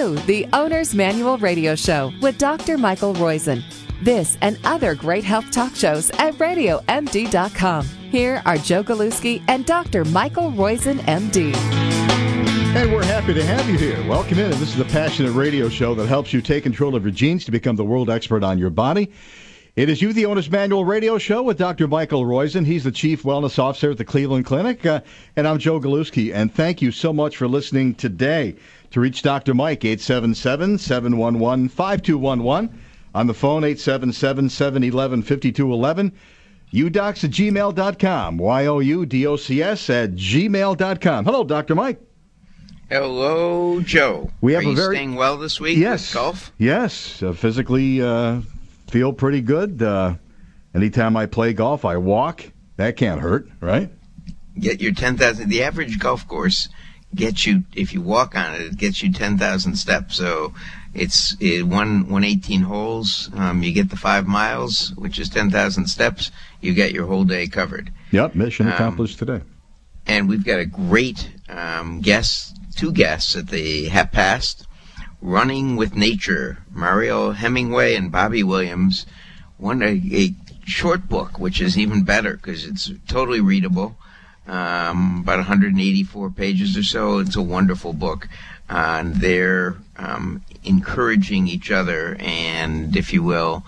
to the Owner's Manual Radio Show with Dr. Michael Roizen. This and other great health talk shows at RadioMD.com. Here are Joe Galuski and Dr. Michael Roizen, MD. And we're happy to have you here. Welcome in. This is the Passionate Radio Show that helps you take control of your genes to become the world expert on your body. It is You, the Owner's Manual Radio Show with Dr. Michael Roizen. He's the Chief Wellness Officer at the Cleveland Clinic. And I'm Joe Galuski. And thank you so much for listening today. To reach Dr. Mike, 877-711-5211. On the phone, 877-711-5211. udocs@gmail.com. youdocs@gmail.com. Hello, Dr. Mike. Hello, Joe. We have Are you staying well this week with golf? Yes. Physically feel pretty good. Anytime I play golf, I walk. That can't hurt, right? Get your 10,000. The average golf course gets you, if you walk on it, it gets you 10,000 steps. So it's 118 holes. You get the 5 miles, which is 10,000 steps. You get your whole day covered. Yep, mission accomplished today. And we've got a great two guests at the Have Passed. Running with Nature, Mariel Hemingway and Bobby Williams. A short book, which is even better because it's totally readable. About 184 pages or so. It's a wonderful book. They're encouraging each other and, if you will,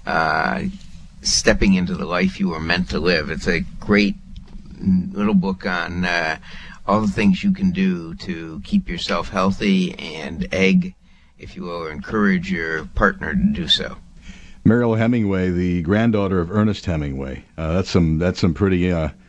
stepping into the life you were meant to live. It's a great little book on all the things you can do to keep yourself healthy and if you will, or encourage your partner to do so. Mariel Hemingway, the granddaughter of Ernest Hemingway. That's some pretty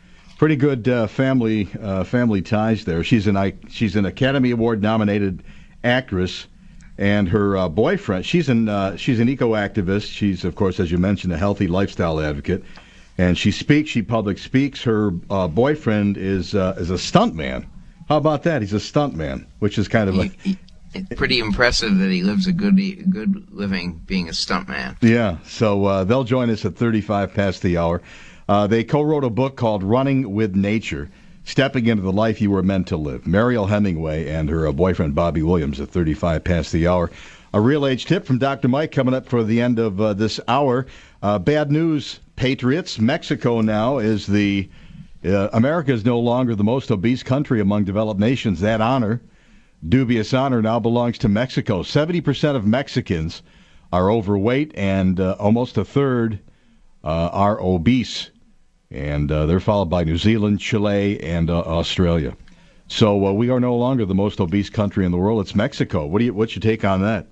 good family ties there. She's an Academy Award nominated actress, and her boyfriend. She's an eco activist. She's, of course, as you mentioned, a healthy lifestyle advocate, and she public speaks. Her boyfriend is a stuntman. How about that? He's a stuntman, which is kind of it's pretty impressive that he lives a good living being a stuntman. Yeah. So they'll join us at 35 past the hour. They co-wrote a book called Running with Nature, Stepping into the Life You Were Meant to Live. Mariel Hemingway and her boyfriend Bobby Williams at 35 past the hour. A real age tip from Dr. Mike coming up for the end of this hour. Bad news, Patriots. Mexico now is America is no longer the most obese country among developed nations. That dubious honor now belongs to Mexico. 70% of Mexicans are overweight and almost a third are obese. And they're followed by New Zealand, Chile, and Australia. So we are no longer the most obese country in the world. It's Mexico. What's your take on that?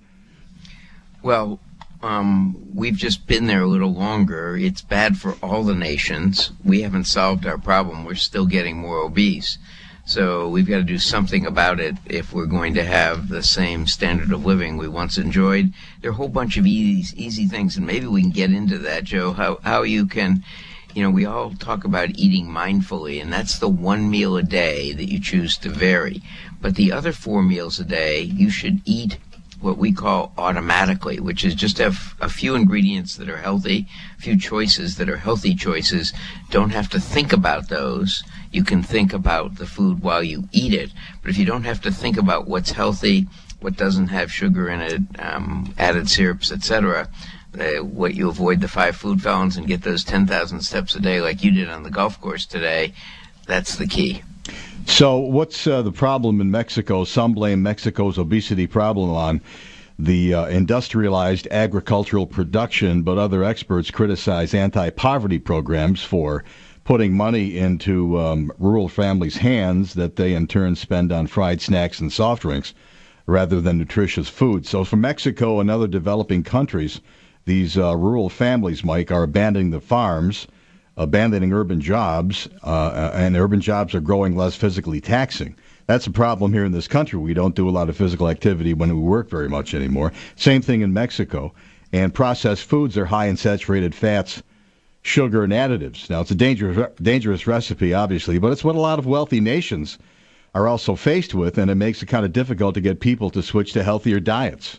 Well, we've just been there a little longer. It's bad for all the nations. We haven't solved our problem. We're still getting more obese. So we've got to do something about it if we're going to have the same standard of living we once enjoyed. There are a whole bunch of easy things, and maybe we can get into that, Joe, how you can, we all talk about eating mindfully, and that's the one meal a day that you choose to vary. But the other 4 meals a day, you should eat what we call automatically, which is just have a few ingredients that are healthy, a few choices that are healthy choices. Don't have to think about those. You can think about the food while you eat it. But if you don't have to think about what's healthy, what doesn't have sugar in it, added syrups, etc., what you avoid the 5 food felons and get those 10,000 steps a day like you did on the golf course today, that's the key. So what's the problem in Mexico? Some blame Mexico's obesity problem on the industrialized agricultural production, but other experts criticize anti-poverty programs for putting money into rural families' hands that they in turn spend on fried snacks and soft drinks rather than nutritious food. So for Mexico and other developing countries, these rural families, Mike, are abandoning the farms, abandoning urban jobs, and urban jobs are growing less physically taxing. That's a problem here in this country. We don't do a lot of physical activity when we work very much anymore. Same thing in Mexico. And processed foods are high in saturated fats, sugar, and additives. Now, it's a dangerous recipe, obviously, but it's what a lot of wealthy nations are also faced with, and it makes it kind of difficult to get people to switch to healthier diets.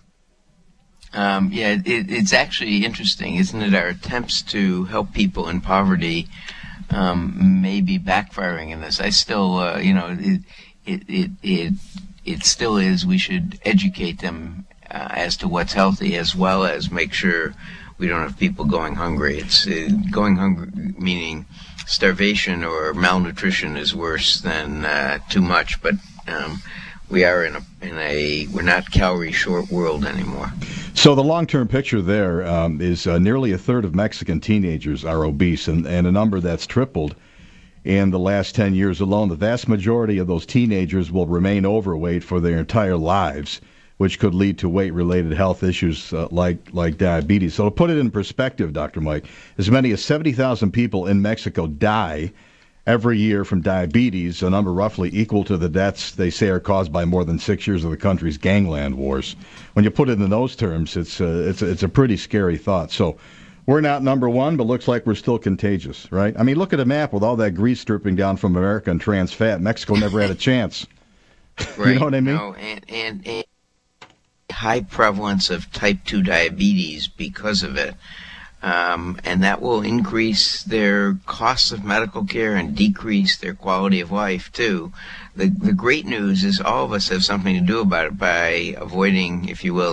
It's actually interesting, isn't it? Our attempts to help people in poverty may be backfiring in this. I still, it still is. We should educate them as to what's healthy, as well as make sure we don't have people going hungry. It's going hungry, meaning starvation or malnutrition is worse than too much. But we are in a we're not calorie short world anymore. So the long-term picture there is nearly a third of Mexican teenagers are obese, and a number that's tripled in the last 10 years alone. The vast majority of those teenagers will remain overweight for their entire lives, which could lead to weight-related health issues like diabetes. So to put it in perspective, Dr. Mike, as many as 70,000 people in Mexico die every year from diabetes, a number roughly equal to the deaths they say are caused by more than 6 years of the country's gangland wars. When you put it in those terms, it's a pretty scary thought. So we're not number one, but looks like we're still contagious, right? I mean, look at a map with all that grease dripping down from America and trans fat. Mexico never had a chance. Right. You know what I mean? No, and high prevalence of type 2 diabetes because of it. And that will increase their costs of medical care and decrease their quality of life, too. The great news is all of us have something to do about it by avoiding, if you will,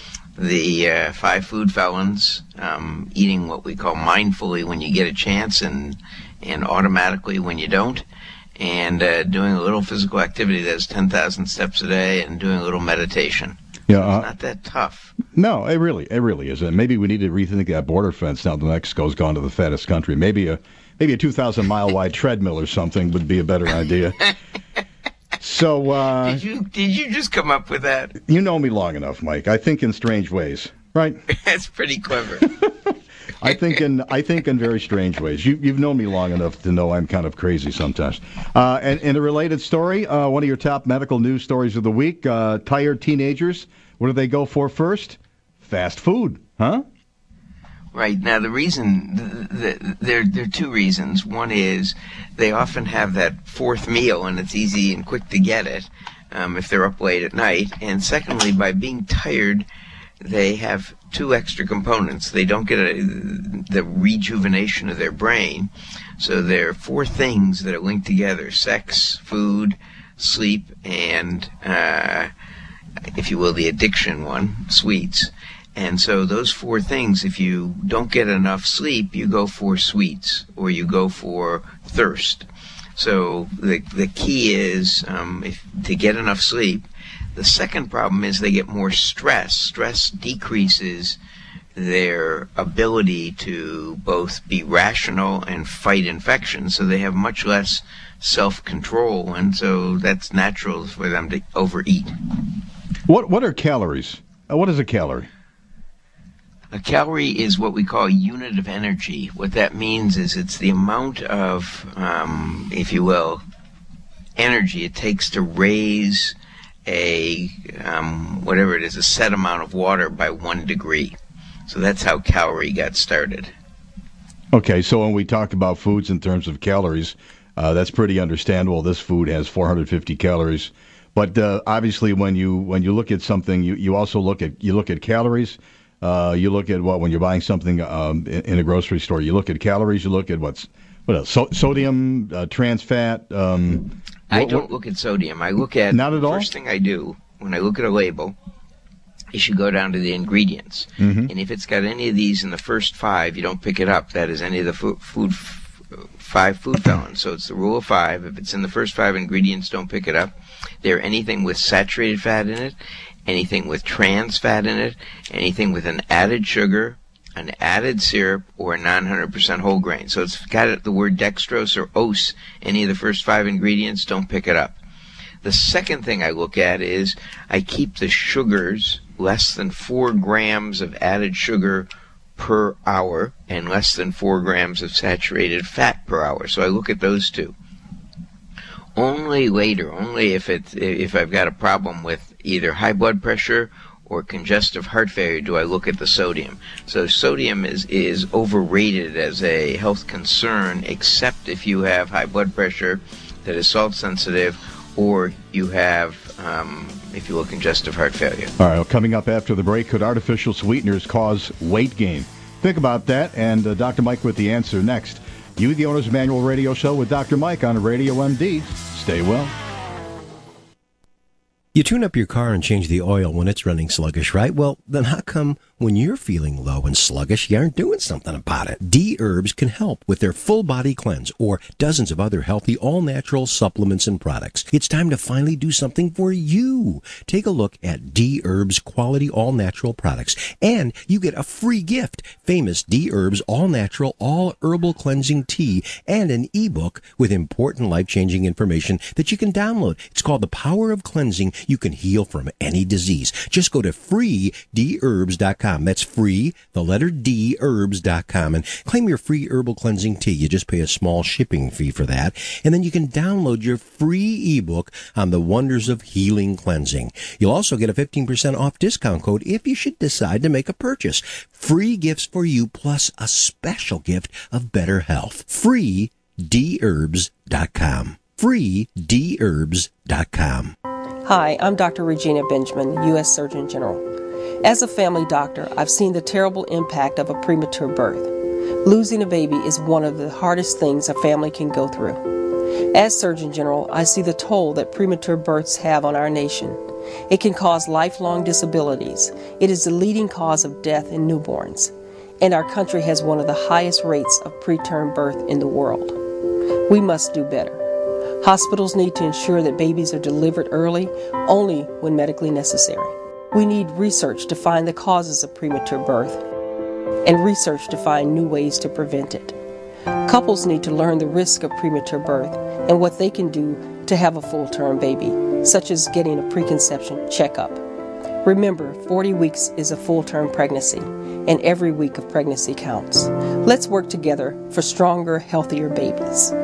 the 5 food felons, eating what we call mindfully when you get a chance and automatically when you don't, and doing a little physical activity that's 10,000 steps a day and doing a little meditation. Yeah, it's not that tough. No, it really isn't. Maybe we need to rethink that border fence now that Mexico's gone to the fattest country. Maybe a 2,000-mile wide treadmill or something would be a better idea. So did you just come up with that? You know me long enough, Mike. I think in strange ways, right? That's pretty clever. I think in very strange ways. You've known me long enough to know I'm kind of crazy sometimes. And in a related story, one of your top medical news stories of the week, tired teenagers, what do they go for first? Fast food, huh? Right. Now, the reason, there are 2 reasons. One is they often have that 4th meal, and it's easy and quick to get it if they're up late at night. And secondly, by being tired, they have 2 extra components. They don't get the rejuvenation of their brain. So there are 4 things that are linked together: sex, food, sleep, and, if you will, the addiction one, sweets. And so those 4 things, if you don't get enough sleep, you go for sweets or you go for thirst. So the key is to get enough sleep. The second problem is they get more stress. Stress decreases their ability to both be rational and fight infection, so they have much less self-control, and so that's natural for them to overeat. What are calories? What is a calorie? A calorie is what we call a unit of energy. What that means is it's the amount of, if you will, energy it takes to raise a set amount of water by 1 degree. So that's how calorie got started. Okay, so when we talk about foods in terms of calories, that's pretty understandable. This food has 450 calories, but obviously when you look at something, you also look at calories. You look at when you're buying something in a grocery store. You look at calories. You look at what else? Sodium, trans fat. I don't look at sodium. I look at not at all. First thing I do when I look at a label, you should go down to the ingredients, and if it's got any of these in the first 5, you don't pick it up. That is any of the 5 food felons. So it's the rule of 5. If it's in the first 5 ingredients, don't pick it up. They're anything with saturated fat in it, anything with trans fat in it, anything with an added sugar, an added syrup, or a non-100% whole grain. So it's got the word dextrose or ose, any of the first 5 ingredients, don't pick it up. The second thing I look at is I keep the sugars less than 4 grams of added sugar per hour and less than 4 grams of saturated fat per hour. So I look at those 2. Only later, only if I've got a problem with either high blood pressure or congestive heart failure do I look at the sodium. So sodium is overrated as a health concern, except if you have high blood pressure that is salt sensitive, or you have, if you will, congestive heart failure. All right, well, coming up after the break, could artificial sweeteners cause weight gain? Think about that, and Dr. Mike with the answer next. You, the Owner's Manual Radio Show with Dr. Mike on Radio MD. Stay well. You tune up your car and change the oil when it's running sluggish, right? Well, then how come when you're feeling low and sluggish, you aren't doing something about it? D-Herbs can help with their full body cleanse or dozens of other healthy, all-natural supplements and products. It's time to finally do something for you. Take a look at D-Herbs quality all-natural products, and you get a free gift, famous D-Herbs all-natural, all-herbal cleansing tea, and an ebook with important life-changing information that you can download. It's called The Power of Cleansing. You can heal from any disease. Just go to freedherbs.com. That's free, the letter D, herbs.com, and claim your free herbal cleansing tea. You just pay a small shipping fee for that, and then you can download your free ebook on the wonders of healing cleansing. You'll also get a 15% off discount code if you should decide to make a purchase. Free gifts for you, plus a special gift of better health. freedherbs.com. freedherbs.com. Hi, I'm Dr. Regina Benjamin, U.S. Surgeon General. As a family doctor, I've seen the terrible impact of a premature birth. Losing a baby is one of the hardest things a family can go through. As Surgeon General, I see the toll that premature births have on our nation. It can cause lifelong disabilities. It is the leading cause of death in newborns. And our country has one of the highest rates of preterm birth in the world. We must do better. Hospitals need to ensure that babies are delivered early, only when medically necessary. We need research to find the causes of premature birth and research to find new ways to prevent it. Couples need to learn the risk of premature birth and what they can do to have a full-term baby, such as getting a preconception checkup. Remember, 40 weeks is a full-term pregnancy, and every week of pregnancy counts. Let's work together for stronger, healthier babies.